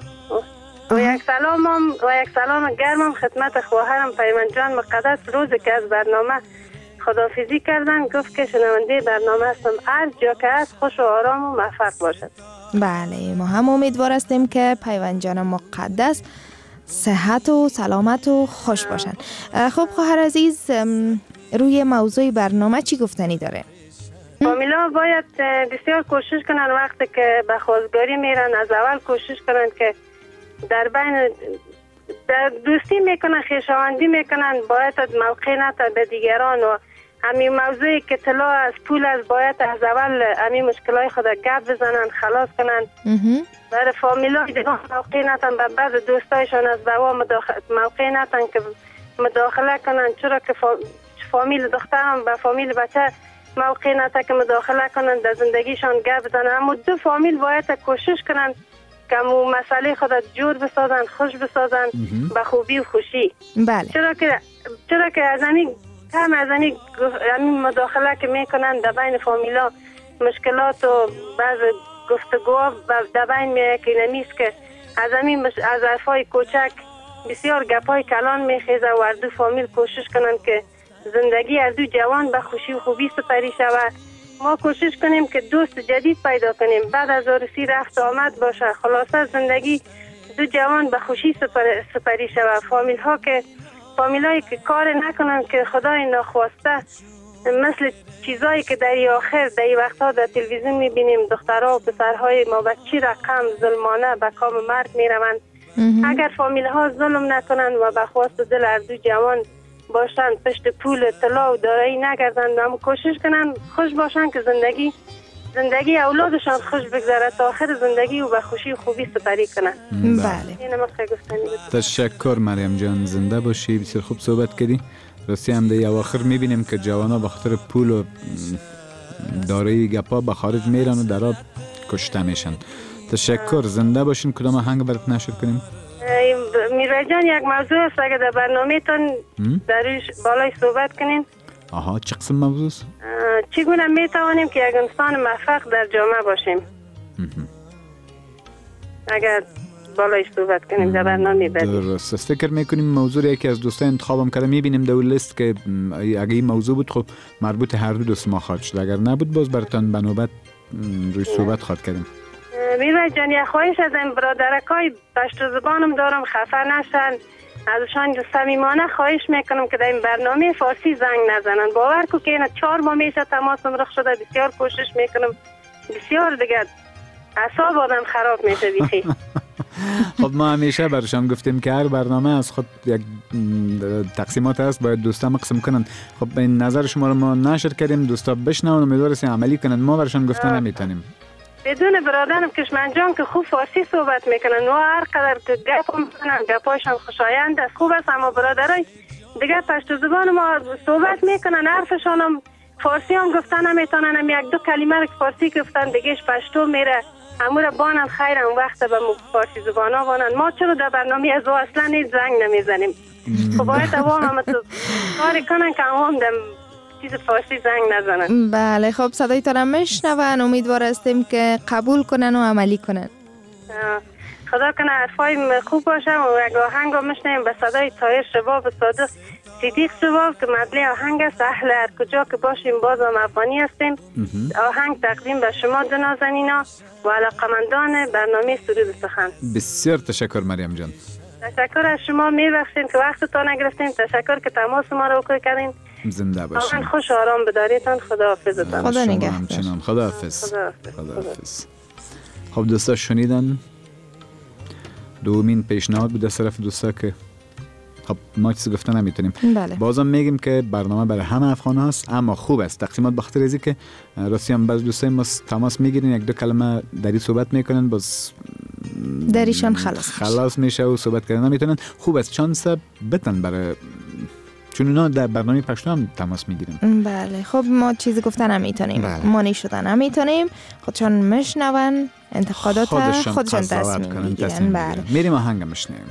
Speaker 8: و یک سلام هم و یک سلام گرمم خدمت خواهرم پیمن جان مقدس روزی که از برنامه خدافیزی کردن گفت که شنونده برنامه هستم هر جا که هست خوش و آرام و موفق باشد.
Speaker 5: بله ما هم امیدوار هستیم که پیمن جان مقدس صحت و سلامت و خوش باشن. خب خواهر عزیز روی موضوع برنامه چی گفتنی داره؟
Speaker 8: فامیلا باید بسیار کوشش کنن وقتی که به خواستگاری میرن از اول کوشش کنن که در بین در دوستی میکنن خویشاوندی میکنن باید موقع نتا به دیگران و همین موضوعی که طلا از پول از باید از اول همین مشکلای خود گپ بزنن خلاص کنن. برای فامیلای دیگه موقع نتن به بعض دوستایشان از دوا موقع نتن که مداخله کنن چرا که فامیل دخترم به فامیل بچه موقع نتا که مداخله کنن در زندگیشان گپ بزنن. اما دو فامیل باید کوشش کنن که مو مسئله خود جور بسازن خوش بسازن به خوبی و خوشی.
Speaker 5: بله.
Speaker 8: چرا که چرا که از همین کم از همین مداخله که میکنن در بین فامیلا مشکلات و بعض گفتگوها در بین میه که نمیست که از همین مش... از حرفای کوچک بسیار گپای کلان میخیزه و از دو فامیل کوشش کنن که زندگی از دو جوان به خوشی و خوبی سپری شود. ما کوشش کنیم که دوست جدید پیدا کنیم بعد از عروسی رفت آمد باشه. خلاصه زندگی دو جوان به خوشی سپر... سپری شود. فامیل ها که فامیلایی که کار نکنن که خدای ناخواسته مثل چیزایی که در آخر در این وقتها در تلویزیون میبینیم دخترها و پسرهای ما به چی رقم ظلمانه به کام مرگ میروند. اگر فامیل ها ظلم نکنند و به خواست دل اردو جوان باشند، پشت پول طلا و دارایی نگردند، اما کوشش کنند خوش باشند که زندگی زندگی اولادشان خوش بگذره تا آخر زندگی و به خوشی و خوبی سپری کنند.
Speaker 5: بله.
Speaker 8: این ما خیلی گفتنی بود.
Speaker 3: تشکر مریم جان، زنده باشی، بسیار خوب صحبت کردی. راستی هم در اواخر میبینیم که جوانا به خاطر پول و دارایی گپا به خارج میرن و درا کشته میشن. تشکر، زنده باشین. کدام آهنگ برات نشر کنیم؟
Speaker 8: میرای جان، یک موضوع است اگر در برنامه تون درش بالای صحبت کنین.
Speaker 3: آها، چه قسم موضوع است؟
Speaker 8: چگونه میتوانیم که یک انسان موفق در جامعه باشیم؟ اگر بالای صحبت کنیم در برنامه بعدی.
Speaker 3: درست، فکر میکنیم موضوع یکی از دوستان انتخابم کرده، میبینیم در لیست که اگه این موضوع بود خب مربوط هر دو دوست ما خواهد شد، اگر نبود باز براتون به نوبت روی صحبت خواهد کردیم.
Speaker 8: میرای جان، یک خواهش از این برادرکای پشت زبانم دارم، خفه نشن، ازشان صمیمانه خواهش میکنم که در این برنامه فارسی زنگ نزنن. باور کو که اینا چهار ماه میشه تماسم رخ شده، بسیار کوشش میکنم، بسیار دیگه اعصاب آدم خراب میشه بیخی.
Speaker 3: خب ما همیشه برشان گفتیم که هر برنامه از خود یک تقسیمات هست، باید دوستا مقسم کنن. خب این نظر شما رو ما نشر کردیم، دوستا بشنون، امیدواریم عملی کنن. ما برشان گفتن نمیتونیم. بدون
Speaker 8: برادرم کشمنجان که خوب فارسی صحبت میکنن و هر قدر که گپ میکنن گپاشون خوشایند است، خوب است، اما برادرای دیگه پشت زبان ما صحبت میکنن، حرفشان هم فارسی هم گفتن نمیتونن، هم یک دو کلمه رو که فارسی گفتن دیگهش پشتو میره، امور بانن خیر اون وقت به فارسی زبان ها بانن. ما چرا در برنامه از او اصلا نیز زنگ نمیزنیم؟ خب باید دوام هم تو کاری کنن که هم در چیز فارسی زنگ نزنن.
Speaker 5: بله، خب صدای تو را میشنون، امیدوار هستیم که قبول کنن و عملی کنن.
Speaker 8: خدا کنه حرفای خوب باشه و یک آهنگ رو میشنیم به صدای طاهر شباب صادق صدیق شباب که مدلی آهنگ است، اهل هر کجا که باشیم بازم افغانی هستیم. آهنگ تقدیم به شما دو نازنینا و علاقمندان برنامه سرود سخن.
Speaker 3: بسیار تشکر مریم جان.
Speaker 8: تشکر از شما، میبخشین که وقتتان نگرفتین، تشکر که تماس ما رو اوکی کردین.
Speaker 3: زنده باشین.
Speaker 8: واقعا خوش آرام بداریتان. خدا حافظتان.
Speaker 5: خدا نگهدار.
Speaker 3: خدا حافظ. خدا حافظ. خب دوستا شنیدن دومین پیشنهاد بود از طرف دوستا که خب ما چیزی گفتن نمیتونیم.
Speaker 5: بله.
Speaker 3: بازم میگیم که برنامه برای همه افغان هست، اما خوب است تقسیمات بخاطر ازی که راستی هم بعض دوستای ما تماس میگیرین، یک دو کلمه دری صحبت میکنن، باز
Speaker 5: دریشان خلاص
Speaker 3: خلاص میشه و صحبت کردن نمیتونن. خوب است چانس بتن برای، چون اونا در برنامه پشتو هم تماس میگیرن.
Speaker 5: بله، خب ما چیزی گفتن نمیتونیم،
Speaker 3: بله.
Speaker 5: مانی شدن نمیتونیم، خودشان میشنون، انتقادات
Speaker 3: خودشان,
Speaker 5: خودشان تصمیم میگیرن. بله،
Speaker 3: میریم آهنگ میشنیم.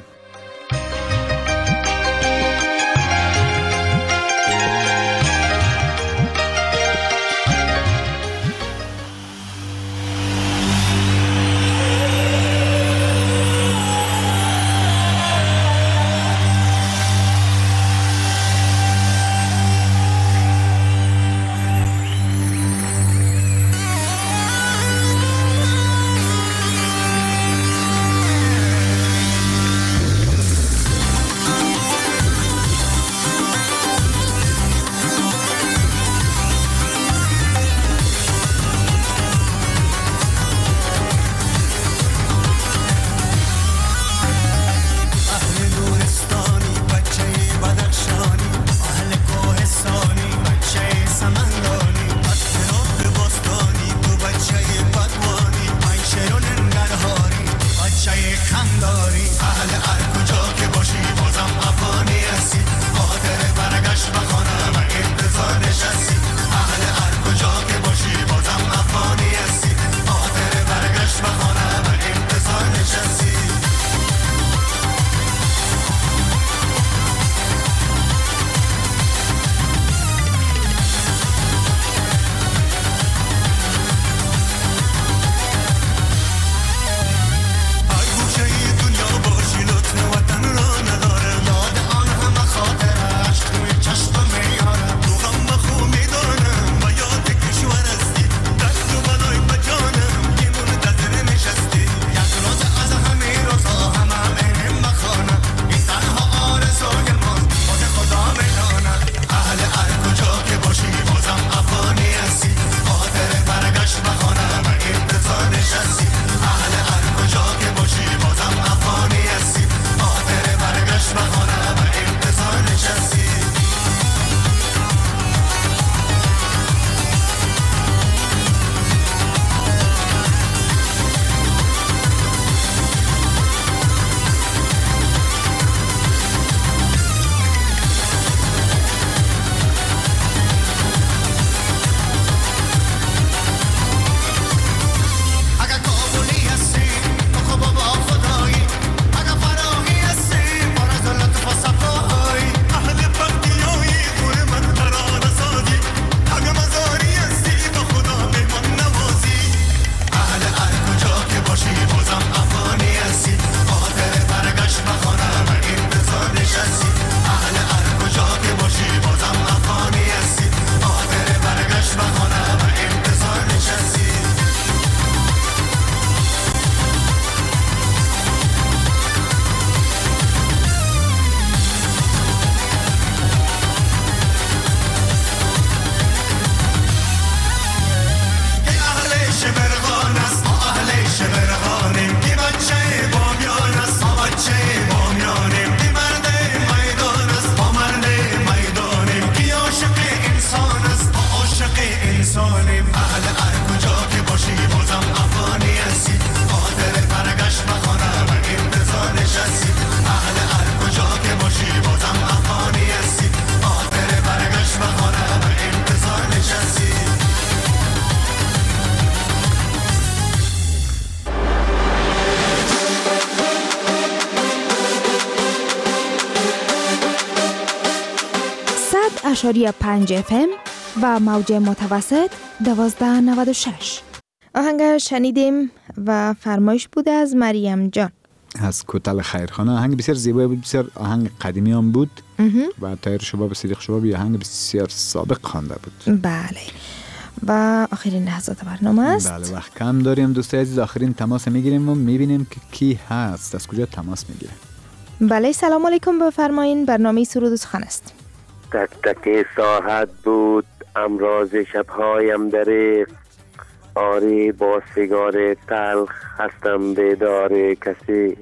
Speaker 5: اشاری پنج اف ام و موج متوسط دوازده نود و شش. آهنگ شنیدیم و فرمایش بوده از مریم جان
Speaker 3: از کوتل خیرخانه. آهنگ بسیار زیبایی بود، بسیار آهنگ قدیمی هم بود و تایر شباب صدیق شباب یه آهنگ بسیار سابق خوانده بود.
Speaker 5: بله و آخرین لحظات برنامه است.
Speaker 3: بله وقت کم داریم دوستای عزیز، آخرین تماس میگیریم و میبینیم که کی هست، از کجا تماس میگیره.
Speaker 5: بله سلام علیکم، بفرمایین. برنامه سرود و سخن است.
Speaker 9: تک تک ساعت بود امراض شبهایم دریق، آری با سیگار تلخ هستم بیدار کسی،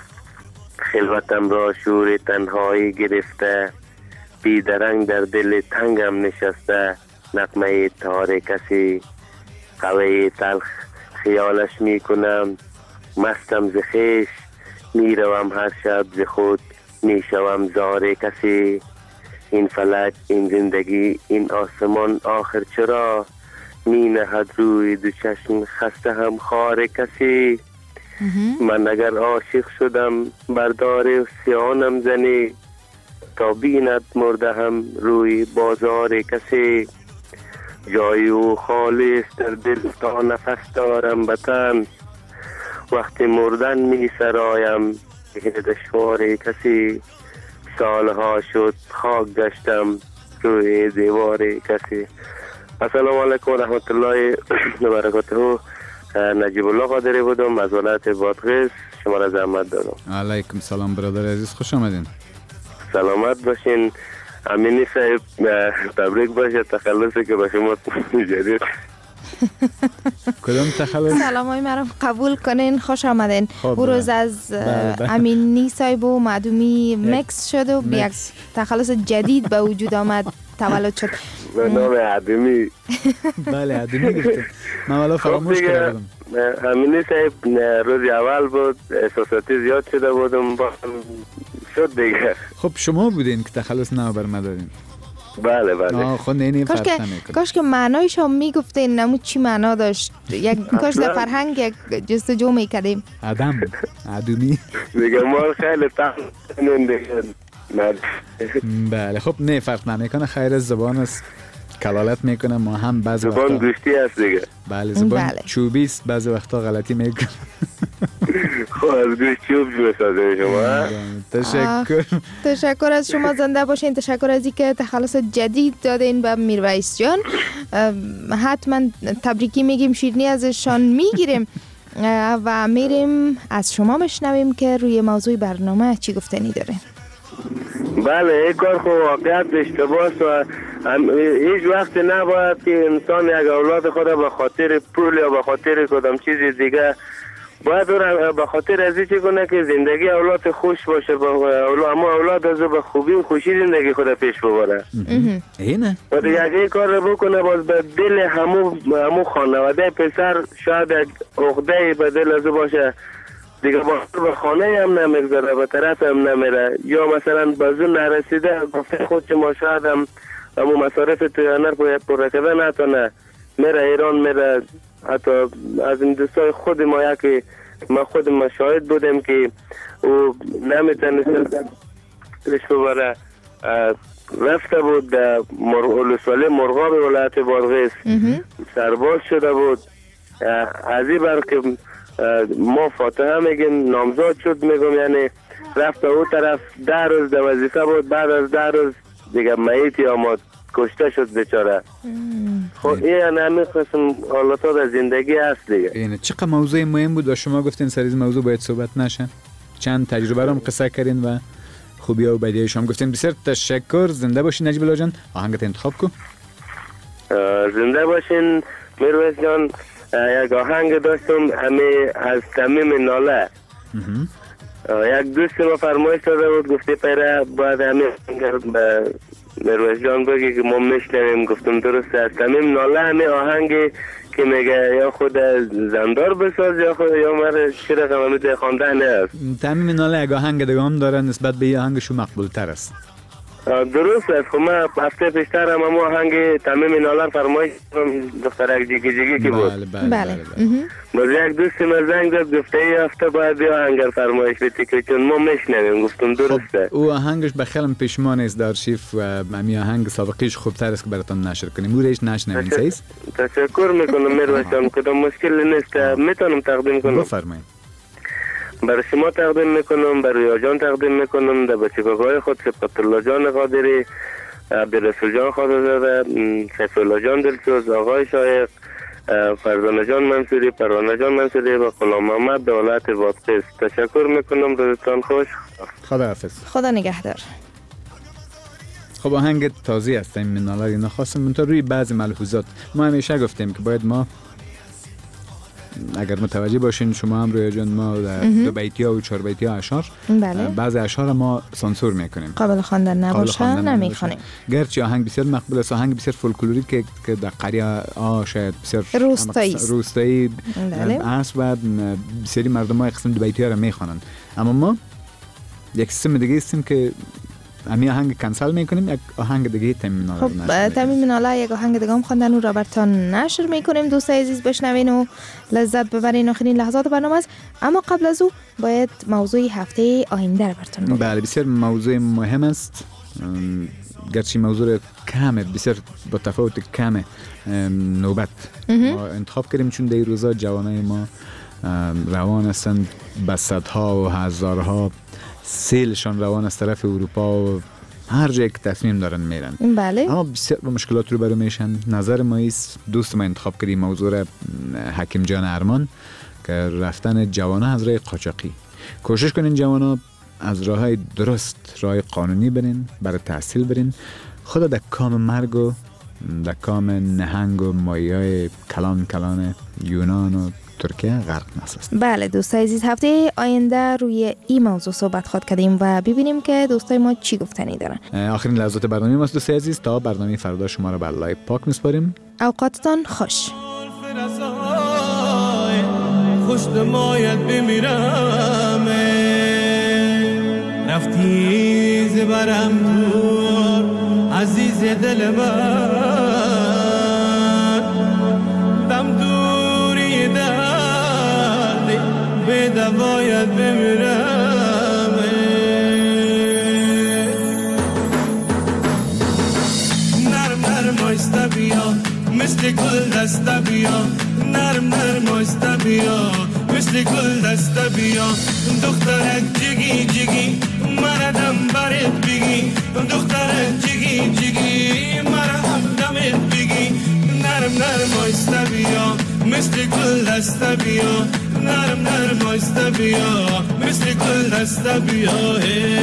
Speaker 9: خلوتم را شور تنهایی گرفته، بیدرنگ در دل تنگم نشسته، نغمه تار کسی، قوی تلخ خیالش می کنم، مستم ز خویش می روم هر شب ز خود می شوم زار کسی، این فلک این زندگی این آسمان آخر چرا می نهد روی دو چشم خسته هم خار کسی، من اگر عاشق شدم بردار سیانم زنی، تا بیند مرده هم روی بازار کسی، جای او خالی است در دل تا نفس دارم بطن، وقتی مردن می سرایم به دشوار کسی، سالها شد خاک گشتم روی دیوار کسی. السلام علیکم و رحمت الله و برکاته. نجیب الله قادری بودم از ولایت بادغیس، شما را زحمت دارم.
Speaker 3: علیکم سلام برادر عزیز، خوش آمدین.
Speaker 9: سلامت باشین. امینی صاحب تبریک باشه تخلصی که با شما جدید.
Speaker 3: کدام تخلص؟
Speaker 5: سلام های مرا قبول کنین، خوش آمدین. او روز از امینی صاحب و معدومی مکس شد و یک تخلص جدید به وجود آمد، تولد شد
Speaker 9: به نام عدمی.
Speaker 3: بله عدمی گفتم، من والا فراموش کردم.
Speaker 9: امینی صاحب روز اول بود، احساساتی زیاد شده بودم با شد دیگه.
Speaker 3: خب شما بودین که تخلص نو بر ما دادین.
Speaker 9: بله بله.
Speaker 3: آه خود اینی فرق نمیکنه.
Speaker 5: کاش که معنایش هم میگفتین، نمو چی معنا داشت، یک کاش در فرهنگ یک جستجو میکردیم.
Speaker 3: آدم عدمی
Speaker 9: دیگه ما خیلی تحمین دیگه.
Speaker 3: بله خب نه فرق نمیکنه، خیر زبان است کلالت میکنه، ما هم بعضی وقتا
Speaker 9: زبان گوشتی هست دیگه.
Speaker 3: بله زبان
Speaker 5: بله.
Speaker 3: چوبی است، بعضی وقتا غلطی میکنه.
Speaker 9: خب از گوشت چوب بسازه شما.
Speaker 3: تشکر.
Speaker 5: تشکر از شما، زنده باشین. تشکر از اینکه تخلص جدید دادین به میرویس جان. حتما تبریکی میگیم، شیرینی ازشان میگیریم و میریم از شما بشنویم که روی موضوع برنامه چی گفتنی داره.
Speaker 9: بله این کار خب واقعیت اشتباه و هیچ وقت نباید که انسان یک اولاد خود به خاطر پول یا به خاطر کدام چیز دیگه باید به خاطر ازی چی کنه که زندگی اولاد خوش باشه، اما اولاد از به خوبی و خوشی زندگی خود پیش ببره.
Speaker 3: اینه
Speaker 9: و دیگه اگه این کار رو بکنه باز به دل همو همو خانواده پسر شاید یک عقده به دل از باشه دیگه، با به خانه هم نمیگذاره، به طرف هم نمیره، یا مثلا بازو نرسیده گفته خود که ما شاید هم همو مصارف تویانر پر رکبه نتونه، میره ایران، میره. حتی از این دوستای خود ما یکی ما خود ما شاهد بودیم که او نمیتونست پیش ببره، رفته بود در ولسوالی مرغاب ولایت بادغیس، سرباز شده بود. از این بر که ما فاتحه میگیم نامزاد شد میگم، یعنی رفته او طرف ده روز در وظیفه بود، بعد از ده روز دیگه میتی آمد کشته شد بیچاره. خب این همین قسم حالات در زندگی هست دیگه.
Speaker 3: اینه چقدر موضوع مهم بود و شما گفتین سر این موضوع باید صحبت نشه، چند تجربه رو هم قصه کردین و خوبی ها و بدیه شما گفتین. بسیار تشکر، زنده باشین نجیب الله جان. آهنگت انتخاب کو.
Speaker 9: زنده باشین میرویس جان. یک آهنگ داشتم همه از صمیم ناله. یک دوست ما فرمایش داده بود گفته پیره باید همه میرویس جان بگی که ما میشنویم. گفتم درسته، از صمیم ناله همه آهنگی که میگه یا خود زندار بساز یا خود یا مر چی رقم همیده خوانده نه.
Speaker 3: صمیم ناله یک آهنگ دیگه هم داره نسبت به این آهنگشو مقبول تر است.
Speaker 9: درست است. خب من هفته پیشتر هم اما آهنگ تمیم نالر فرمایش کردم دخترک جیگی جیگی که بود.
Speaker 3: بله بله بله, بله.
Speaker 9: باز یک دوست من زنگ زد گفته ای هفته باید بیا آهنگ فرمایش بدی که چون ما میشنویم. گفتم درسته.
Speaker 3: خب او آهنگش به خیلی پشیمان است در آرشیف و می آهنگ سابقیش خوبتر است که براتون نشر کنیم. او ریش نشنوین سیز.
Speaker 9: تشکر میکنم میروشان. کدام مشکل نیست میتونم تقدیم کنم.
Speaker 3: بفرمایید.
Speaker 9: برای شما تقدیم میکنم، برای یاجان تقدیم میکنم، در بچه کاکای خود سبقت الله جان قادری، عبدالرسول جان خادزاده، سیف الله جان دلسوز، آقای شایق، فرزانه جان منصوری، پروانه جان منصوری و غلام محمد دولت وادقیس. تشکر میکنم. روزتان خوش.
Speaker 3: خدا حافظ.
Speaker 5: خدا نگهدار.
Speaker 3: خب آهنگ تازه است این منالر. اینا خواستم من تا روی بعضی ملحوظات ما همیشه گفتیم که باید ما اگر متوجه باشین شما هم روی جان ما دو بیتی ها و چهار بیتی ها اشعار
Speaker 5: بله.
Speaker 3: بعضی اشعار ما سانسور میکنیم،
Speaker 5: قابل خواندن نباشه نمیخونیم.
Speaker 3: گرچه آهنگ بسیار مقبول است، آهنگ بسیار فولکلوری که که در قریه ها شاید بسیار
Speaker 5: روستایی
Speaker 3: روستایی است و بسیاری مردم ها قسم دو بیتی ها را میخوانند، اما ما یک سیستم دیگه هستیم که امی آهنگ کنسل میکنیم، یک آهنگ دیگه تمیم ناله
Speaker 5: خب تمیم ناله یک آهنگ دیگه هم خواندن اون را براتون نشر میکنیم. دوستای عزیز بشنوین و لذت ببرین. آخرین لحظات برنامه است، اما قبل از او باید موضوع هفته آینده را براتون بگم.
Speaker 3: بله بسیار موضوع مهم است، گرچه موضوع کمه، بسیار با تفاوت کمه نوبت ما انتخاب کردیم چون در روزا جوانای ما روان هستند به صدها و هزارها سیلشان روان از طرف اروپا و هر جایی که تصمیم دارن میرن.
Speaker 5: بله.
Speaker 3: اما بسیار با مشکلات رو برو میشن. نظر ما ایست، دوست ما انتخاب کردیم موضوع حکیم جان ارمان که رفتن جوانا از راه قاچاقی. کوشش کنین جوانا از راه درست، راه قانونی برین، برای تحصیل برین، خدا در کام مرگ و در کام نهنگ و مایه کلان کلان یونان و ترکیه غرق نساست.
Speaker 5: بله دوستای عزیز، هفته آینده روی این موضوع صحبت خواهد کردیم و ببینیم که دوستای ما چی گفتنی دارن.
Speaker 3: آخرین لحظات برنامه ما دوستای عزیز، تا برنامه فردا شما را به الله پاک میسپاریم.
Speaker 5: اوقاتتان خوش.
Speaker 6: خوش نمایت بمیرم رفتی زبرم دور عزیز دل من دم دوری دردی به دوایت بمیرم نرم نرم آیسته بیا مثل گل دسته بیا نرم نرم آیسته بیا مثل گل دسته بیا دخترک جگی جگی مردم برت بگی دخترک جگی جگی مردم دمت بگی نرم نرم آیسته بیا مثل گل دسته بیا نرم نرم آیسته بیا مثل گل دسته بیا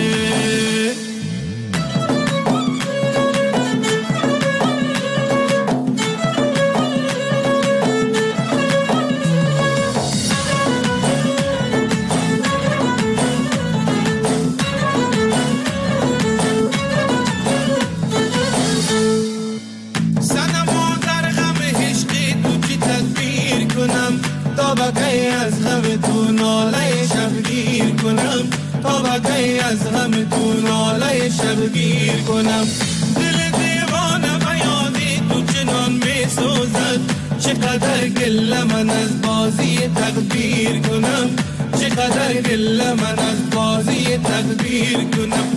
Speaker 6: از غم تو ناله شبگیر کنم تا بقیه از غم تو ناله شبگیر کنم دل دیوانه بیادی تو چنان می سوزد چقدر گله من از بازی تقدیر کنم چقدر گله من از بازی تقدیر کنم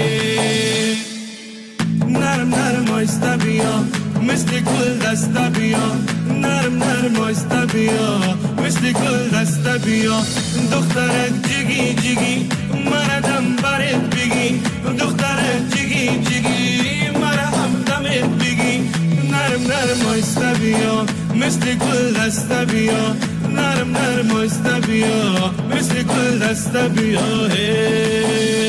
Speaker 6: نرم نرم آیسته بیا مثل گل دسته بیا نرم نرم آیسته بیا مثل گل دسته بیا دخترک جگی جگی مردم برت بگی دخترک جگی جگی مردم دمت بگی نرم نرم آیسته بیا مثل گل دسته بیا نرم نرم آیسته بیا مثل گل دسته بیا